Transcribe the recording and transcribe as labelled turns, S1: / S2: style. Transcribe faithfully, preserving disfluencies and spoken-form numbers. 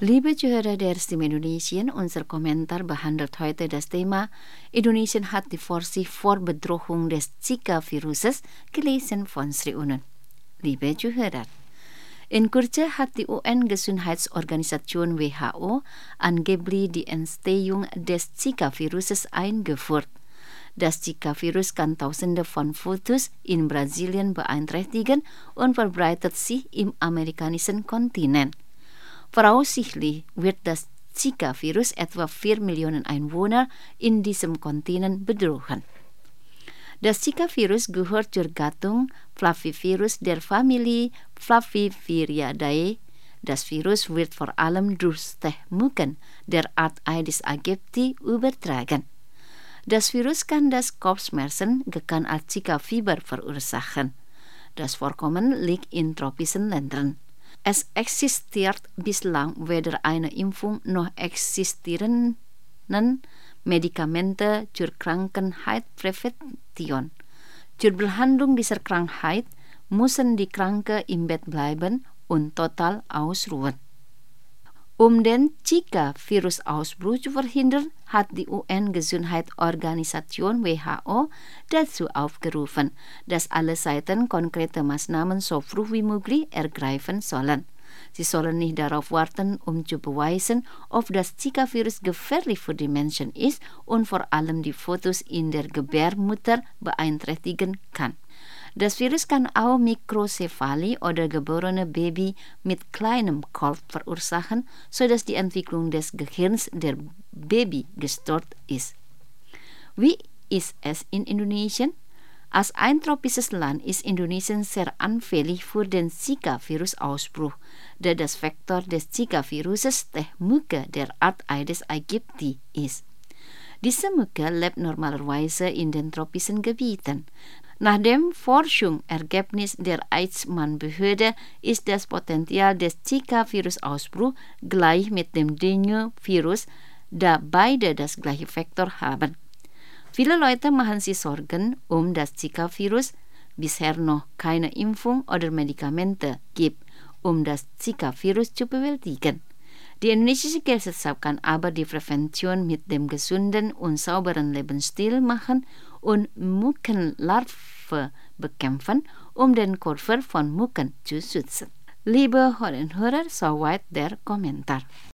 S1: Liebe Zuhörer der Stimme Indonesien, unser Kommentar behandelt heute das Thema Indonesien hat die Vorsicht vor Bedrohung des Zika-Viruses, gelesen von Sri Unun. Liebe Zuhörer, in Kürze hat die U N-Gesundheitsorganisation W H O angeblich die Entstehung des Zika-Viruses eingeführt. Das Zika-Virus kann Tausende von Foetus in Brasilien beeinträchtigen und verbreitet sich im amerikanischen Kontinent. Voraussichtlich wird das Zika-Virus etwa vier Millionen Einwohner in diesem Kontinent bedrohen. Das Zika-Virus gehört zur Gattung Flavivirus der Familie Flaviviridae. Das Virus wird vor allem durch Stechmücken der Art Aedes aegypti übertragen. Das Virus kann das Kopfschmerzen, gekannt als Zika-Fieber, verursachen. Das Vorkommen liegt in tropischen Ländern. Es existiert bislang weder eine Impfung noch existierenden Medikamente zur Krankheitsprävention. Zur Behandlung dieser Krankheit müssen die Kranken im Bett bleiben und total ausruhen. Um den Zika-Virus-Ausbruch zu verhindern, hat die U N-Gesundheitsorganisation W H O dazu aufgerufen, dass alle Seiten konkrete Maßnahmen so früh wie möglich ergreifen sollen. Sie sollen nicht darauf warten, um zu beweisen, ob das Zika-Virus gefährlich für die Menschen ist und vor allem die Foetus in der Gebärmutter beeinträchtigen kann. Das Virus kann auch Mikrocephalie oder geborene Baby mit kleinem Kopf verursachen, sodass die Entwicklung des Gehirns der Baby gestört ist. Wie ist es in Indonesien? Als ein tropisches Land ist Indonesien sehr anfällig für den Zika-Virus-Ausbruch, da das Vektor des Zika-Viruses Stechmücke der Art Aedes aegypti ist. Diese Mücke lebt normalerweise in den tropischen Gebieten. Nach dem Forschungsergebnis der Eichmann-Behörde ist das Potenzial des Zika-Virus-Ausbruchs gleich mit dem Dengue-Virus, da beide das gleiche Vektor haben. Viele Leute machen sich Sorgen um das Zika-Virus, bisher noch keine Impfung oder Medikamente gibt, um das Zika-Virus zu bewältigen. Die indonesische Gesellschaft kann aber die Prävention mit dem gesunden und sauberen Lebensstil machen und Mückenlarven bekämpfen, um den Körper von Mücken zu schützen. Liebe Hörer und Hörer, soweit der Kommentar.